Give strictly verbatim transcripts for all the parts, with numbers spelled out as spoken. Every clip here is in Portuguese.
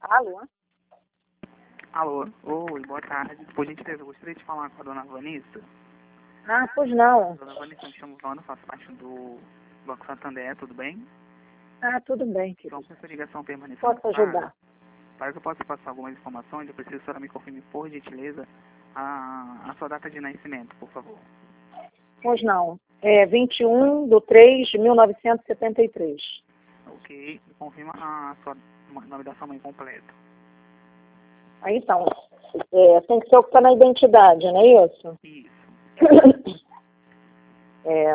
Alô? Alô, oi, boa tarde. Por gentileza, eu gostaria de falar com a dona Vanessa. Ah, pois não. Dona Vanessa, me chamo Vano, faço parte do Banco Santander, tudo bem? Ah, tudo bem, Então, querido. se essa ligação permanecer Posso no ar, ajudar? para que eu possa passar algumas informações, eu preciso que a senhora me confirme, por gentileza, a, a sua data de nascimento, por favor. Pois não. É vinte e um de três de mil novecentos e setenta e três. Ok, me confirma a sua, o nome da sua mãe completo. Aí então, é, tem que ser o que está na identidade, não é isso? Isso. É,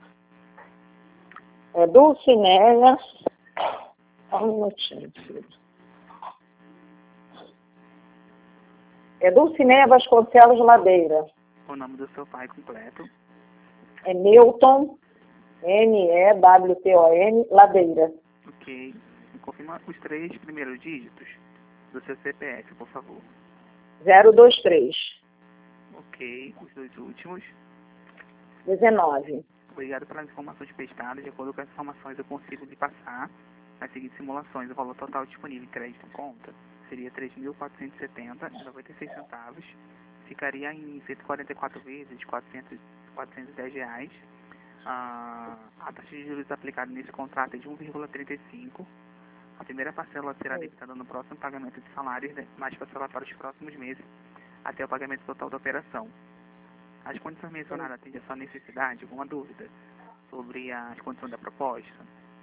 é Dulcinélia. Só um minutinho, filho. É Dulcinéia Vasconcelos Ladeira. O nome do seu pai completo. É Newton, N E W T O N, Ladeira. Ok, me confirma os três primeiros dígitos do seu C P F, por favor. zero dois três. Ok, os dois últimos. dezenove. Obrigado pelas informações prestadas. De acordo com as informações, eu consigo lhe passar as seguintes simulações. O valor total disponível em crédito em conta seria três mil quatrocentos e setenta reais e noventa e seis centavos. Ficaria em cento e quarenta e quatro vezes de quatrocentos, quatrocentos e dez reais. Ah, a taxa de juros aplicada nesse contrato é de um vírgula trinta e cinco. A primeira parcela será debitada no próximo pagamento de salários, né, mais parcela para os próximos meses, até o pagamento total da operação. As condições mencionadas atendem a sua necessidade? Alguma dúvida sobre as condições da proposta?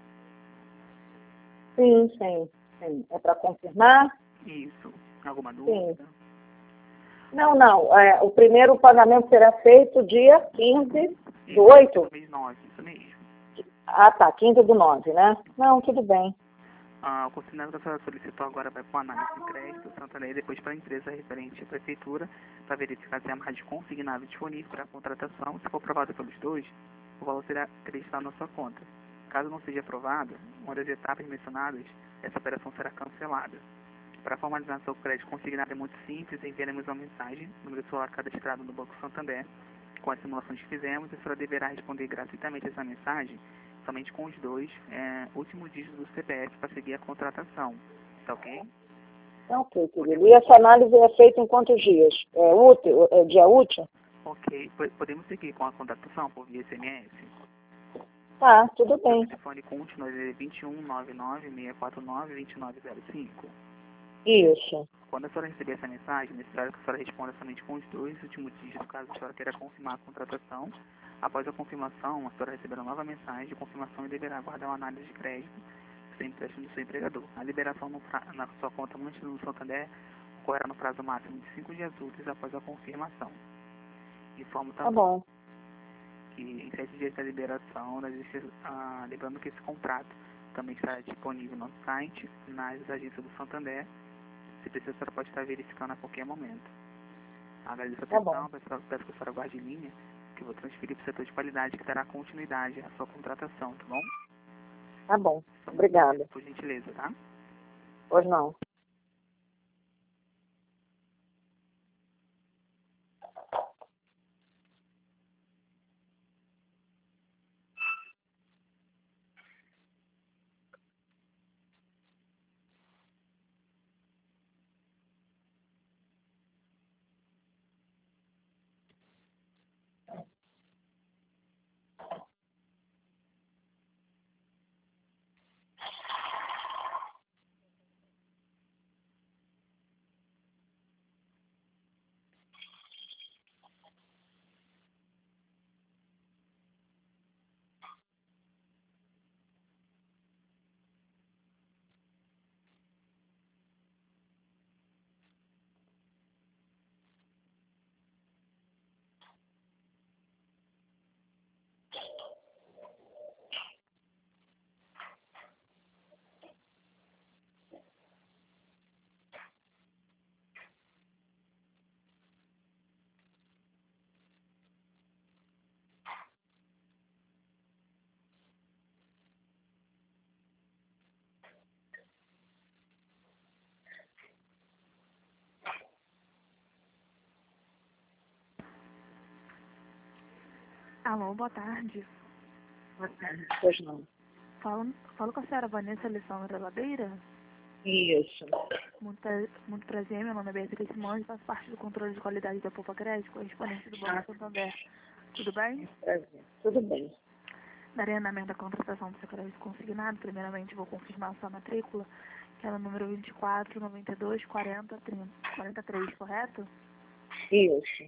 Sim, sim, sim. É para confirmar? Isso. Alguma Sim. dúvida? Não, não. É, o primeiro pagamento será feito dia quinze do Isso, oito? no mês nove, isso mesmo. Ah, tá. quinze do nove, né? Não, tudo bem. Ah, o consignado que a senhora solicitou agora vai para uma análise de crédito, Santander, e depois para a empresa referente à prefeitura, para verificar se há mais de consignado disponível para a contratação. Se for aprovado pelos dois, o valor será acreditado na sua conta. Caso não seja aprovado, uma das etapas mencionadas, essa operação será cancelada. Para formalizar seu crédito consignado é muito simples, enviaremos uma mensagem, número celular cadastrado no Banco Santander, com as simulações que fizemos, e a senhora deverá responder gratuitamente essa mensagem, somente com os dois é, últimos dígitos do C P F para seguir a contratação. Tá ok? Tá ok, querido. E essa análise é feita em quantos dias? É útil? É dia útil? Ok. P- podemos seguir com a contratação por via S M S? Tá, tudo Seu bem. telefone continuo é vinte e um, noventa e nove, seiscentos e quarenta e nove, vinte e nove zero cinco. Isso. Quando a senhora receber essa mensagem, é necessário que a senhora responda somente com os dois últimos dígitos, caso a senhora queira confirmar a contratação. Após a confirmação, a senhora receberá uma nova mensagem de confirmação e deverá aguardar uma análise de crédito sem empréstimo do seu empregador. A liberação no pra, na sua conta mantida no Santander ocorrerá no prazo máximo de cinco dias úteis após a confirmação. Informo Tá também bom. que em sete dias da liberação, nós estamos, ah, lembrando que esse contrato também estará disponível no site, nas agências do Santander. Se precisar, a senhora pode estar verificando a qualquer momento. Agradeço a Tá bom. atenção, peço peço que a senhora guarde linha, que eu vou transferir para o setor de qualidade, que dará continuidade à sua contratação, tá bom? Tá bom. Obrigada. Por gentileza, tá? Pois não. Alô, boa tarde. Boa tarde. Pois não. Falo, falo com a senhora Vanessa Alessandra Ladeira? Isso. Muito, pra- muito prazer, meu nome é Beatriz Simões, faço parte do controle de qualidade da Poupa Crédito, correspondente do Banco Santander. Tudo bem? Prazer. Tudo bem. Darei andamento da contratação do seu crédito consignado. Primeiramente, vou confirmar a sua matrícula, que é o número vinte e quatro, noventa e dois, quarenta, trinta, quarenta e três, correto? Isso.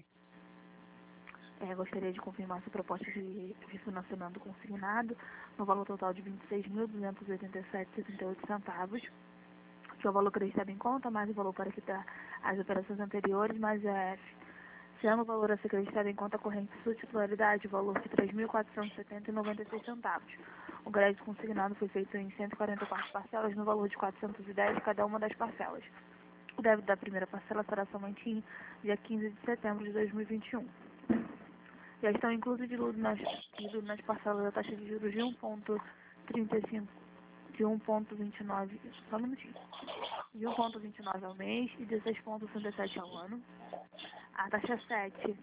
É, gostaria de confirmar sua proposta de refinanciamento consignado no valor total de vinte e seis mil, duzentos e oitenta e sete reais e setenta e oito centavos. Que é o valor acreditado em conta, mais o valor para quitar as operações anteriores, mais a F. Sendo o valor a ser acreditado em conta corrente de sua titularidade, o valor de três mil quatrocentos e setenta reais e noventa e seis centavos. O crédito consignado foi feito em cento e quarenta e quatro parcelas no valor de quatrocentos e dez cada uma das parcelas. O débito da primeira parcela será somente em dia quinze de setembro de dois mil e vinte e um. Já estão inclusos de lucro nas, de nas parcelas da taxa de juros de um vírgula trinta e cinco, de um vírgula vinte e nove, só um minutinho, de um vírgula vinte e nove ao mês e dezesseis vírgula sessenta e sete ao ano. A taxa sete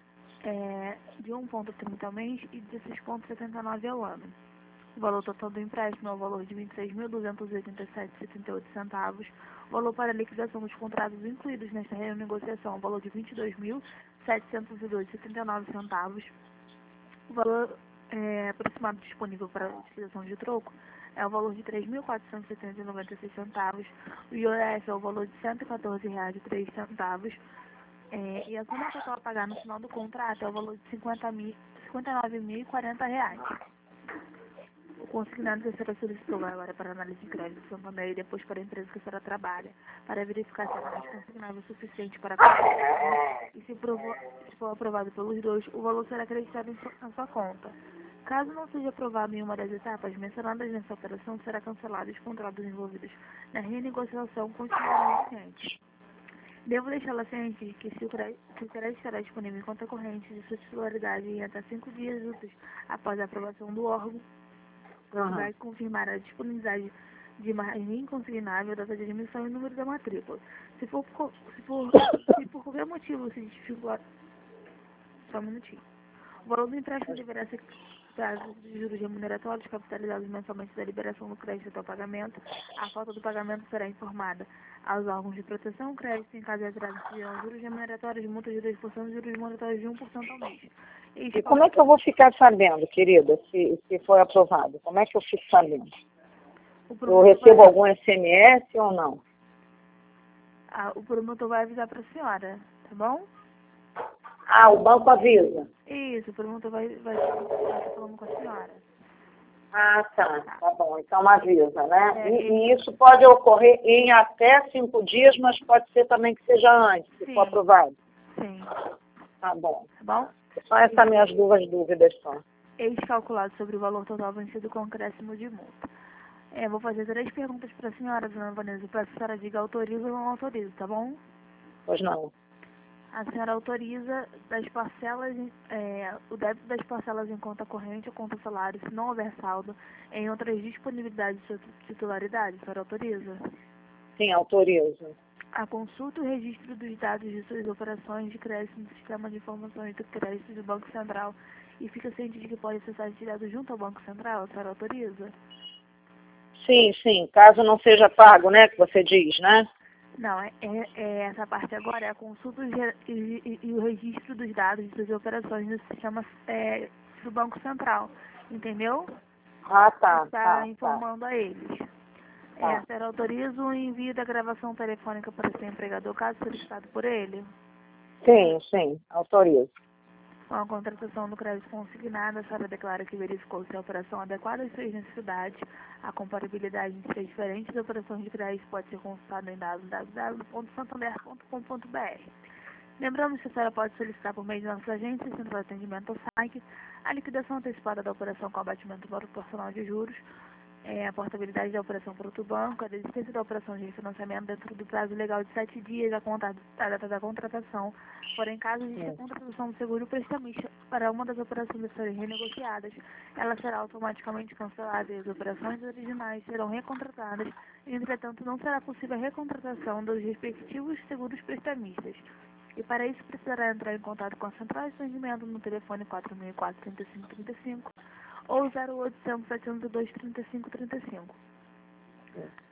é de um vírgula trinta ao mês e dezesseis vírgula setenta e nove ao ano. O valor total do empréstimo é o valor de vinte e seis mil, duzentos e oitenta e sete reais e setenta e oito centavos. O valor para a liquidação dos contratos incluídos nesta renegociação é o valor de vinte e dois mil, setecentos e dois reais e setenta e nove centavos. O valor é, aproximado disponível para a utilização de troco é o valor de três mil quatrocentos e setenta reais e noventa e seis centavos. O I O F é o valor de cento e quatorze reais e três centavos. É, e a soma total a pagar no final do contrato é o valor de cinquenta e nove mil e quarenta reais. O consignado que a senhora solicitou vai agora para análise de crédito do Santander e depois para a empresa que a senhora trabalha, para verificar se a análise consignável é suficiente para a contratação. E se, provo, se for aprovado pelos dois, o valor será acreditado em sua, na sua conta. Caso não seja aprovado em uma das etapas mencionadas nessa operação, será cancelado e os contratos envolvidos na renegociação continuarão vigentes. Devo deixá-la ciente de que se o crédito, se o crédito estará disponível em conta corrente de sua titularidade em até cinco dias úteis após a aprovação do órgão, Uhum. vai confirmar a disponibilidade de margem consignável, data de admissão e número da matrícula. Se for, se for, se por qualquer motivo se dificultar... Só um minutinho. O valor do empréstimo deverá ser prazo de juros remuneratórios capitalizados mensalmente da liberação do crédito até o pagamento. A falta do pagamento será informada aos órgãos de proteção ao crédito. Em caso de atraso, serão juros remuneratórios, multa de dois por cento e juros monetários de um por cento ao mês. E como é que eu vou ficar sabendo, querida, se, se foi aprovado? Como é que eu fico sabendo? Eu recebo vai... algum S M S ou não? Ah, o promotor vai avisar para a senhora, tá bom? Ah, o banco avisa. Isso, o promotor vai, vai, vai estar falando com a senhora. Ah, tá. Tá bom. Então avisa, né? É, e, e... e isso pode ocorrer em até cinco dias, mas pode ser também que seja antes, se Sim. for aprovado. Sim. Tá bom. Tá bom? Só essas minhas duas dúvidas só. Ex calculado sobre o valor total vencido com acréscimo de multa. É, vou fazer três perguntas para a senhora, dona Vanessa. Peço que a senhora diga autoriza ou não autoriza, tá bom? Pois não. A senhora autoriza das parcelas, é, o débito das parcelas em conta corrente ou conta salário, se não houver saldo, em outras disponibilidades de sua titularidade, a senhora autoriza? Sim, autorizo. A consulta e o registro dos dados de suas operações de crédito no sistema de informações do crédito do Banco Central e fica ciente de que pode acessar esse dado junto ao Banco Central, a senhora autoriza? Sim, sim. Caso não seja pago, né, que você diz, né? Não, é, é, é essa parte agora é a consulta e, e, e o registro dos dados de suas operações no sistema é, do Banco Central, entendeu? Ah, tá. Está tá, informando tá. a eles. Tá. É, a senhora autoriza o envio da gravação telefônica para seu empregador, caso solicitado por ele? Sim, sim. Autorizo. Com a contratação do crédito consignado, a senhora declara que verificou se a operação adequada às suas necessidades. A comparabilidade entre as diferentes operações de crédito pode ser consultada em w w w ponto santander ponto com ponto b r. Lembramos que a senhora pode solicitar por meio de nossas agências, central de atendimento ou site, a liquidação antecipada da operação com abatimento proporcional de juros, é, a portabilidade da operação para outro banco, a desistência da operação de refinanciamento dentro do prazo legal de sete dias a contar da data da contratação. Porém, caso exista a contratação do seguro prestamista para uma das operações a serem renegociadas, ela será automaticamente cancelada e as operações originais serão recontratadas. Entretanto, não será possível a recontratação dos respectivos seguros prestamistas. E para isso precisará entrar em contato com a central de atendimento no telefone quatro mil e quatro, trinta e cinco, trinta e cinco ou zero oitocentos, setecentos e dois, trinta e cinco, trinta e cinco.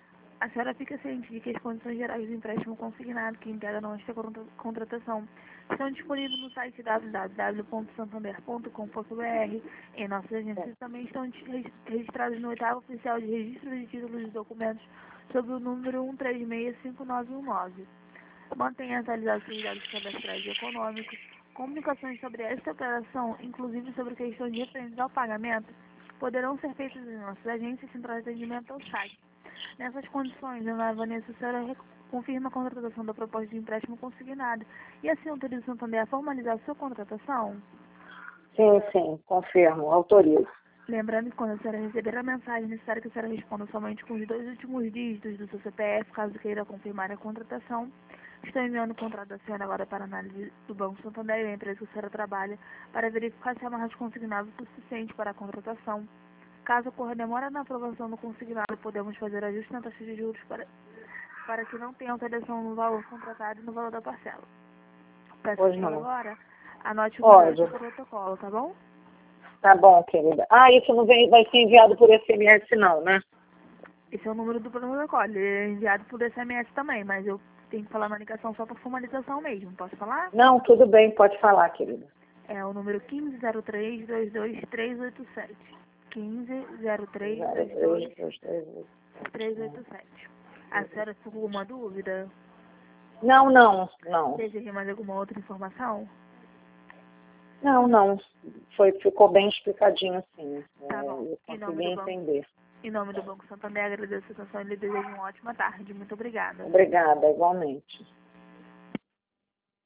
A senhora fica ciente de que as condições gerais do empréstimo consignado que integram esta contratação estão disponíveis no site w w w ponto santander ponto com ponto b r. Em nossas agências também estão registrados no oitavo oficial de registro de títulos e documentos sob o número um três seis cinco nove um nove. Mantenha atualizados seus dados cadastrais e econômicos. Comunicações sobre esta operação, inclusive sobre questões referentes ao pagamento, poderão ser feitas em nossas agências centrais de atendimento ao site. Nessas condições, a Vanessa Senhora confirma a contratação da proposta de empréstimo consignado e assim autoriza o Santander a formalizar a sua contratação? Sim, sim, confirmo, autorizo. Lembrando que quando a senhora receber a mensagem, é necessário que a senhora responda somente com os dois últimos dígitos do seu C P F, caso queira confirmar a contratação. Estou enviando o contrato da senhora agora para análise do Banco Santander e da empresa que a senhora trabalha, para verificar se a amarra de consignado é suficiente para a contratação. Caso ocorra demora na aprovação do consignado, podemos fazer ajuste na taxa de juros para, para que não tenha alteração no valor contratado e no valor da parcela. Peço Pois que não. agora anote o Pode. número do protocolo, tá bom? Tá bom, querida. Ah, isso não vem, vai ser enviado por S M S não, né? Esse é o número do protocolo. Ele é enviado por S M S também, mas eu tenho que falar na ligação só para formalização mesmo. Posso falar? Não, tudo bem, pode falar, querida. É o número quinze zero três dois dois três oito sete. quinze zero três dois dois três oito sete. A senhora ficou com alguma dúvida? Não, não, não. Deseja mais alguma outra informação? Não, não. Foi, ficou bem explicadinho assim. Tá É, bom. eu Em nome consegui do banco, entender. em nome do Banco Santander, agradeço a atenção e lhe desejo uma ótima tarde. Muito obrigada. Obrigada, igualmente.